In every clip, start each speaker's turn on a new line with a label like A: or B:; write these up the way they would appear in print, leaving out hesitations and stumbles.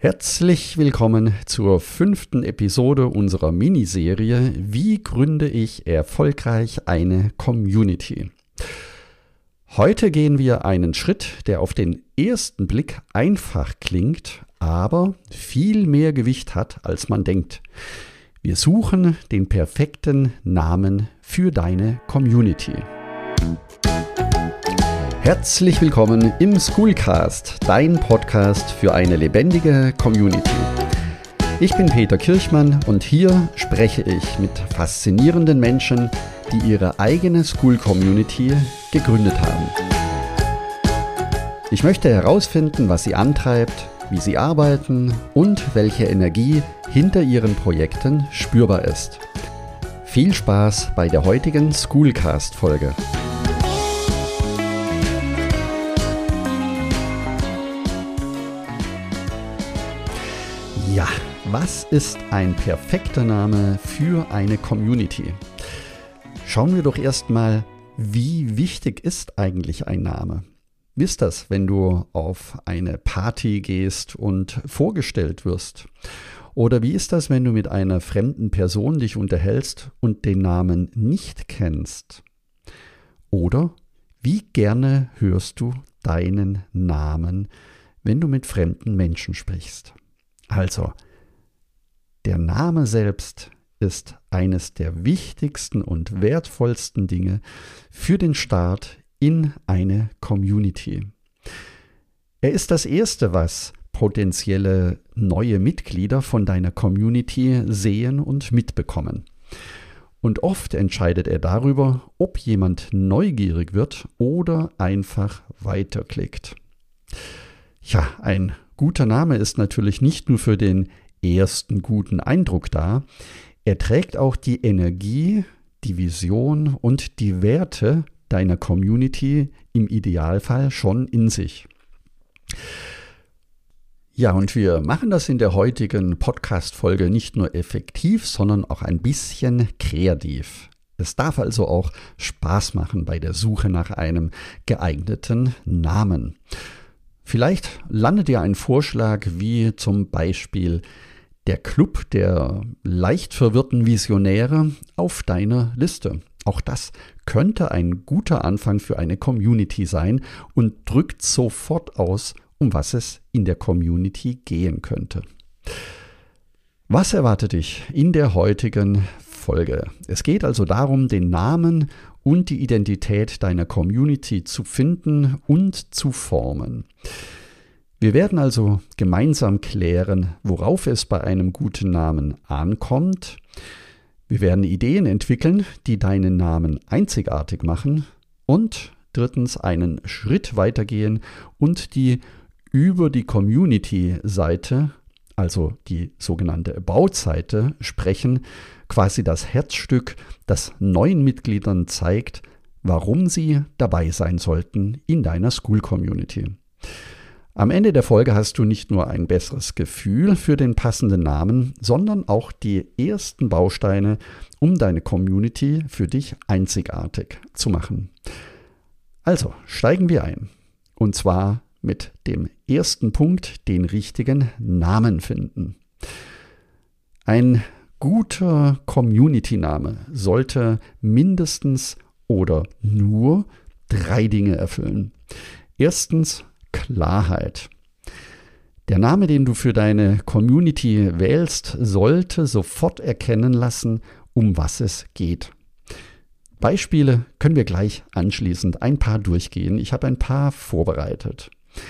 A: Herzlich willkommen zur 5. Episode unserer Miniserie Wie gründe ich erfolgreich eine Community? Heute gehen wir einen Schritt, der auf den ersten Blick einfach klingt, aber viel mehr Gewicht hat, als man denkt. Wir suchen den perfekten Namen für deine Community. Herzlich willkommen im Schoolcast, dein Podcast für eine lebendige Community. Ich bin Peter Kirchmann und hier spreche ich mit faszinierenden Menschen, die ihre eigene School-Community gegründet haben. Ich möchte herausfinden, was sie antreibt, wie sie arbeiten und welche Energie hinter ihren Projekten spürbar ist. Viel Spaß bei der heutigen Schoolcast-Folge. Ja, was ist ein perfekter Name für eine Community? Schauen wir doch erstmal, wie wichtig ist eigentlich ein Name? Wie ist das, wenn du auf eine Party gehst und vorgestellt wirst? Oder wie ist das, wenn du mit einer fremden Person dich unterhältst und den Namen nicht kennst? Oder wie gerne hörst du deinen Namen, wenn du mit fremden Menschen sprichst? Also, der Name selbst ist eines der wichtigsten und wertvollsten Dinge für den Start in eine Community. Er ist das Erste, was potenzielle neue Mitglieder von deiner Community sehen und mitbekommen. Und oft entscheidet er darüber, ob jemand neugierig wird oder einfach weiterklickt. Ja, ein guter Name ist natürlich nicht nur für den ersten guten Eindruck da, er trägt auch die Energie, die Vision und die Werte deiner Community im Idealfall schon in sich. Ja, und wir machen das in der heutigen Podcast-Folge nicht nur effektiv, sondern auch ein bisschen kreativ. Es darf also auch Spaß machen bei der Suche nach einem geeigneten Namen. Vielleicht landet dir ein Vorschlag wie zum Beispiel der Club der leicht verwirrten Visionäre auf deiner Liste. Auch das könnte ein guter Anfang für eine Community sein und drückt sofort aus, um was es in der Community gehen könnte. Was erwartet dich in der heutigen Folge? Es geht also darum, den Namen und die Identität deiner Community zu finden und zu formen. Wir werden also gemeinsam klären, worauf es bei einem guten Namen ankommt. Wir werden Ideen entwickeln, die deinen Namen einzigartig machen. Und drittens einen Schritt weitergehen und über die Community-Seite, also die sogenannte About-Seite, sprechen, quasi das Herzstück, das neuen Mitgliedern zeigt, warum sie dabei sein sollten in deiner School-Community. Am Ende der Folge hast du nicht nur ein besseres Gefühl für den passenden Namen, sondern auch die ersten Bausteine, um deine Community für dich einzigartig zu machen. Also steigen wir ein. Und zwar mit dem ersten Punkt, den richtigen Namen finden. Ein guter Community-Name sollte mindestens oder nur 3 Dinge erfüllen. Erstens Klarheit. Der Name, den du für deine Community wählst, sollte sofort erkennen lassen, um was es geht. Beispiele können wir gleich anschließend ein paar durchgehen. Ich habe ein paar vorbereitet.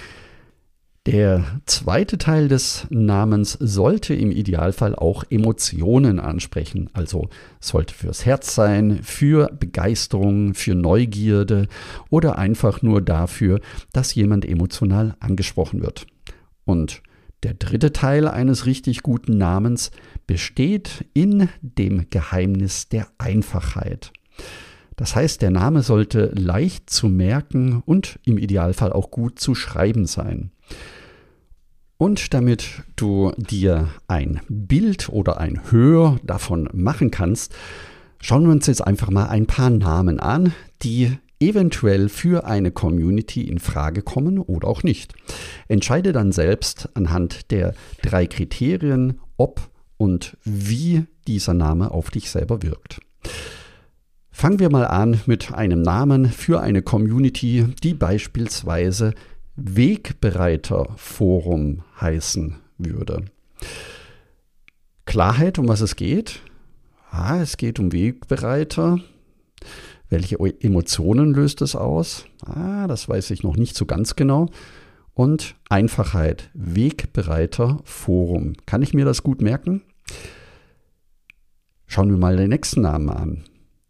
A: Der zweite Teil des Namens sollte im Idealfall auch Emotionen ansprechen. Also sollte fürs Herz sein, für Begeisterung, für Neugierde oder einfach nur dafür, dass jemand emotional angesprochen wird. Und der dritte Teil eines richtig guten Namens besteht in dem Geheimnis der Einfachheit. Das heißt, der Name sollte leicht zu merken und im Idealfall auch gut zu schreiben sein. Und damit du dir ein Bild oder ein Hör davon machen kannst, schauen wir uns jetzt einfach mal ein paar Namen an, die eventuell für eine Community in Frage kommen oder auch nicht. Entscheide dann selbst anhand der 3 Kriterien, ob und wie dieser Name auf dich selber wirkt. Fangen wir mal an mit einem Namen für eine Community, die beispielsweise Wegbereiterforum heißen würde. Klarheit, um was es geht? Es geht um Wegbereiter. Welche Emotionen löst es aus? Das weiß ich noch nicht so ganz genau. Und Einfachheit, Wegbereiterforum. Kann ich mir das gut merken? Schauen wir mal den nächsten Namen an.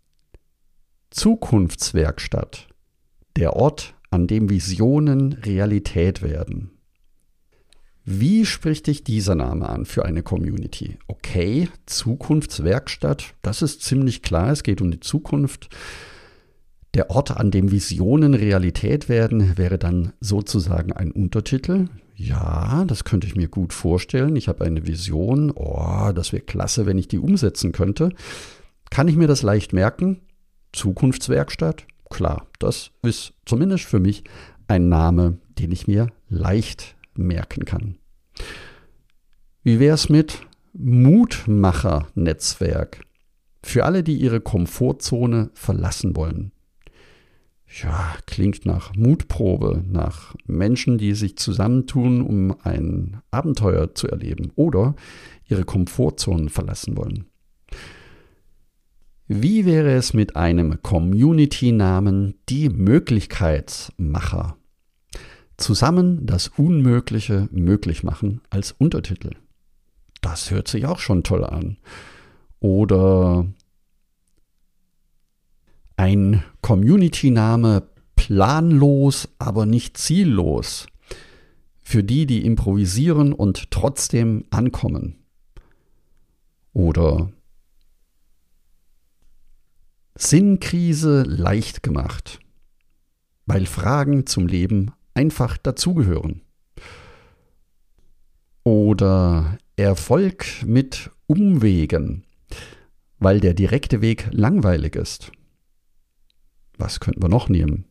A: Zukunftswerkstatt. Der Ort, an dem Visionen Realität werden. Wie spricht dich dieser Name an für eine Community? Okay, Zukunftswerkstatt, das ist ziemlich klar, es geht um die Zukunft. Der Ort, an dem Visionen Realität werden, wäre dann sozusagen ein Untertitel. Ja, das könnte ich mir gut vorstellen. Ich habe eine Vision. Das wäre klasse, wenn ich die umsetzen könnte. Kann ich mir das leicht merken? Zukunftswerkstatt? Klar, das ist zumindest für mich ein Name, den ich mir leicht merken kann. Wie wäre es mit Mutmacher-Netzwerk? Für alle, die ihre Komfortzone verlassen wollen. Ja, klingt nach Mutprobe, nach Menschen, die sich zusammentun, um ein Abenteuer zu erleben oder ihre Komfortzonen verlassen wollen. Wie wäre es mit einem Community-Namen Die Möglichkeitsmacher? Zusammen das Unmögliche möglich machen als Untertitel. Das hört sich auch schon toll an. Oder ein Community-Name Planlos, aber nicht ziellos. Für die, die improvisieren und trotzdem ankommen. Oder Sinnkrise leicht gemacht, weil Fragen zum Leben einfach dazugehören. Oder Erfolg mit Umwegen, weil der direkte Weg langweilig ist. Was könnten wir noch nehmen?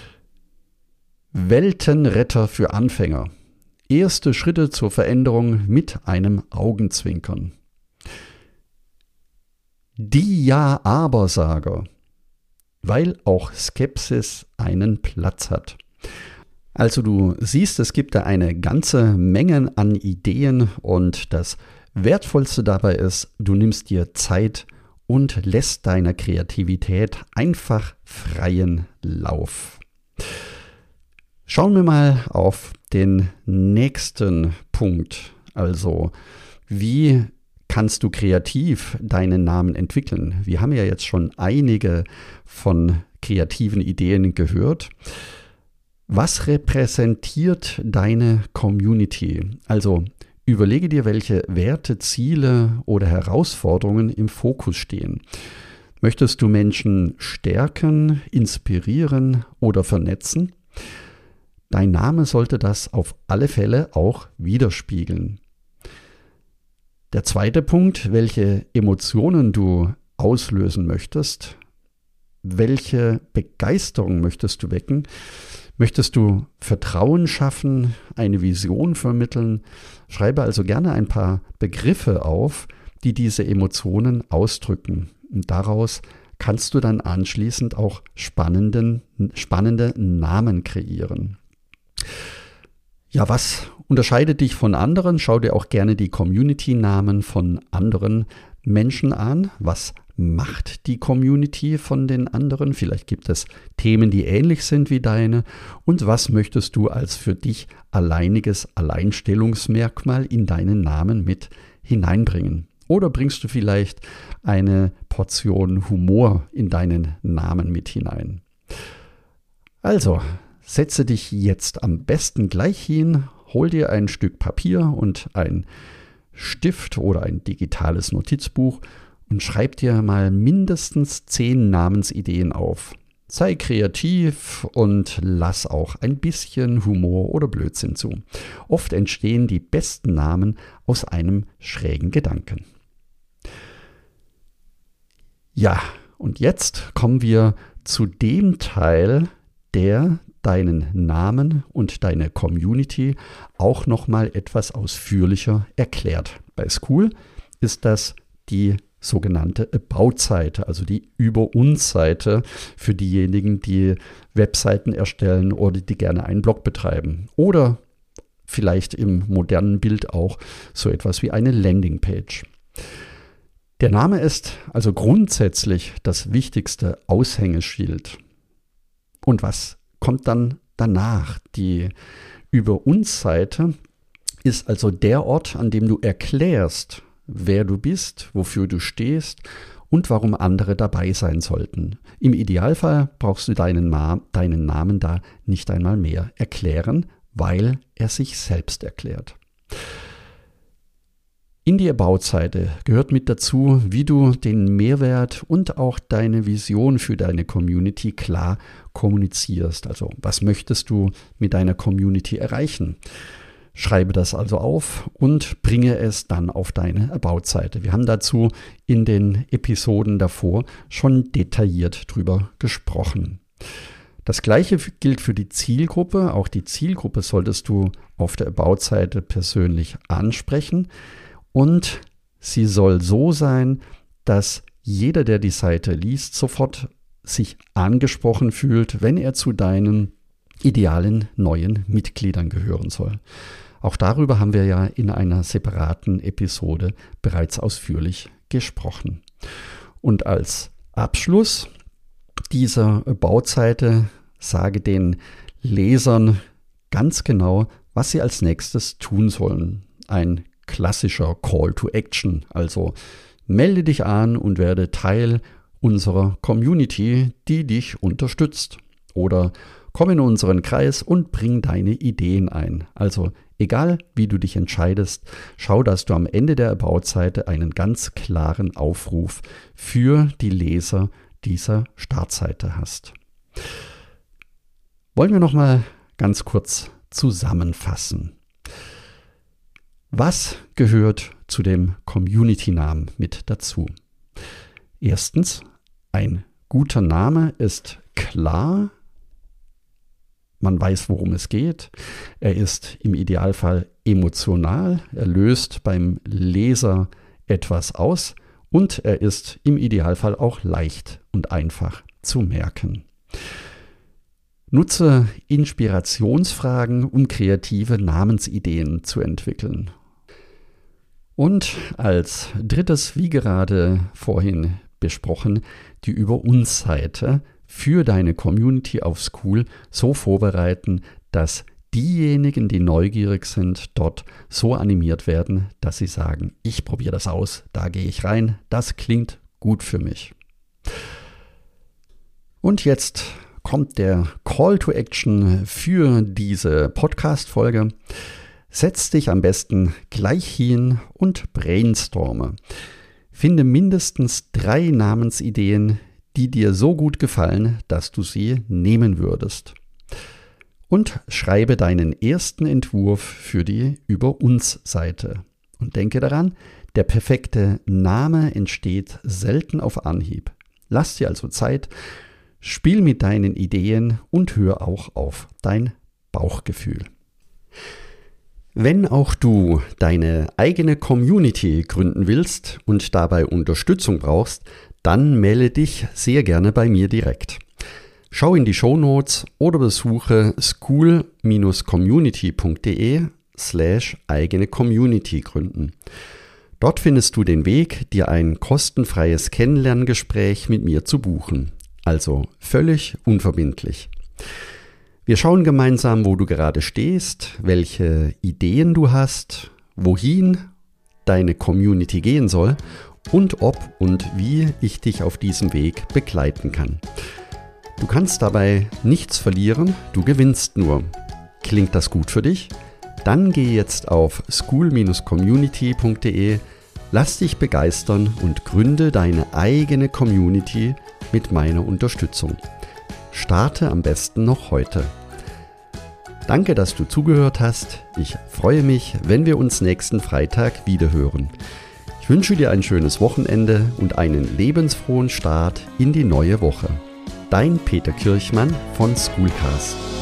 A: Weltenretter für Anfänger. Erste Schritte zur Veränderung mit einem Augenzwinkern. Die Ja-Aber-Sager, weil auch Skepsis einen Platz hat. Also du siehst, es gibt da eine ganze Menge an Ideen und das Wertvollste dabei ist, du nimmst dir Zeit und lässt deiner Kreativität einfach freien Lauf. Schauen wir mal auf den nächsten Punkt. Also, wie kannst du kreativ deinen Namen entwickeln? Wir haben ja jetzt schon einige von kreativen Ideen gehört. Was repräsentiert deine Community? Also überlege dir, welche Werte, Ziele oder Herausforderungen im Fokus stehen. Möchtest du Menschen stärken, inspirieren oder vernetzen? Dein Name sollte das auf alle Fälle auch widerspiegeln. Der zweite Punkt, welche Emotionen du auslösen möchtest, welche Begeisterung möchtest du wecken, möchtest du Vertrauen schaffen, eine Vision vermitteln, schreibe also gerne ein paar Begriffe auf, die diese Emotionen ausdrücken. Und daraus kannst du dann anschließend auch spannende Namen kreieren. Ja, was unterscheidet dich von anderen? Schau dir auch gerne die Community-Namen von anderen Menschen an. Was macht die Community von den anderen? Vielleicht gibt es Themen, die ähnlich sind wie deine. Und was möchtest du als für dich alleiniges Alleinstellungsmerkmal in deinen Namen mit hineinbringen? Oder bringst du vielleicht eine Portion Humor in deinen Namen mit hinein? Also, setze dich jetzt am besten gleich hin, hol dir ein Stück Papier und ein Stift oder ein digitales Notizbuch und schreib dir mal mindestens 10 Namensideen auf. Sei kreativ und lass auch ein bisschen Humor oder Blödsinn zu. Oft entstehen die besten Namen aus einem schrägen Gedanken. Ja, und jetzt kommen wir zu dem Teil, der deinen Namen und deine Community auch nochmal etwas ausführlicher erklärt. Bei Skool ist das die sogenannte About-Seite, also die Über-uns-Seite für diejenigen, die Webseiten erstellen oder die gerne einen Blog betreiben. Oder vielleicht im modernen Bild auch so etwas wie eine Landingpage. Der Name ist also grundsätzlich das wichtigste Aushängeschild. Und was kommt dann danach? Die Über-uns-Seite ist also der Ort, an dem du erklärst, wer du bist, wofür du stehst und warum andere dabei sein sollten. Im Idealfall brauchst du deinen Namen da nicht einmal mehr erklären, weil er sich selbst erklärt. In die About-Seite gehört mit dazu, wie du den Mehrwert und auch deine Vision für deine Community klar kommunizierst. Also was möchtest du mit deiner Community erreichen? Schreibe das also auf und bringe es dann auf deine About-Seite. Wir haben dazu in den Episoden davor schon detailliert drüber gesprochen. Das Gleiche gilt für die Zielgruppe. Auch die Zielgruppe solltest du auf der About-Seite persönlich ansprechen. Und sie soll so sein, dass jeder, der die Seite liest, sofort sich angesprochen fühlt, wenn er zu deinen idealen neuen Mitgliedern gehören soll. Auch darüber haben wir ja in einer separaten Episode bereits ausführlich gesprochen. Und als Abschluss dieser About-Seite sage den Lesern ganz genau, was sie als nächstes tun sollen. Ein klassischer Call to Action, also melde dich an und werde Teil unserer Community, die dich unterstützt. Oder komm in unseren Kreis und bring deine Ideen ein. Also egal, wie du dich entscheidest, schau, dass du am Ende der About-Seite einen ganz klaren Aufruf für die Leser dieser Startseite hast. Wollen wir nochmal ganz kurz zusammenfassen. Was gehört zu dem Community-Namen mit dazu? Erstens, ein guter Name ist klar. Man weiß, worum es geht. Er ist im Idealfall emotional. Er löst beim Leser etwas aus. Und er ist im Idealfall auch leicht und einfach zu merken. Nutze Inspirationsfragen, um kreative Namensideen zu entwickeln. Und als drittes, wie gerade vorhin besprochen, die Über-uns-Seite für deine Community auf Skool so vorbereiten, dass diejenigen, die neugierig sind, dort so animiert werden, dass sie sagen, ich probiere das aus, da gehe ich rein, das klingt gut für mich. Und jetzt kommt der Call to Action für diese Podcast-Folge. Setz dich am besten gleich hin und brainstorme. Finde mindestens 3 Namensideen, die dir so gut gefallen, dass du sie nehmen würdest. Und schreibe deinen ersten Entwurf für die Über-uns-Seite. Und denke daran, der perfekte Name entsteht selten auf Anhieb. Lass dir also Zeit, spiel mit deinen Ideen und hör auch auf dein Bauchgefühl. Wenn auch du deine eigene Community gründen willst und dabei Unterstützung brauchst, dann melde dich sehr gerne bei mir direkt. Schau in die Shownotes oder besuche skool-community.de/eigene Community gründen. Dort findest du den Weg, dir ein kostenfreies Kennenlerngespräch mit mir zu buchen. Also völlig unverbindlich. Wir schauen gemeinsam, wo du gerade stehst, welche Ideen du hast, wohin deine Community gehen soll und ob und wie ich dich auf diesem Weg begleiten kann. Du kannst dabei nichts verlieren, du gewinnst nur. Klingt das gut für dich? Dann geh jetzt auf skool-community.de, lass dich begeistern und gründe deine eigene Community mit meiner Unterstützung. Starte am besten noch heute. Danke, dass du zugehört hast. Ich freue mich, wenn wir uns nächsten Freitag wiederhören. Ich wünsche dir ein schönes Wochenende und einen lebensfrohen Start in die neue Woche. Dein Peter Kirchmann von Schoolcast.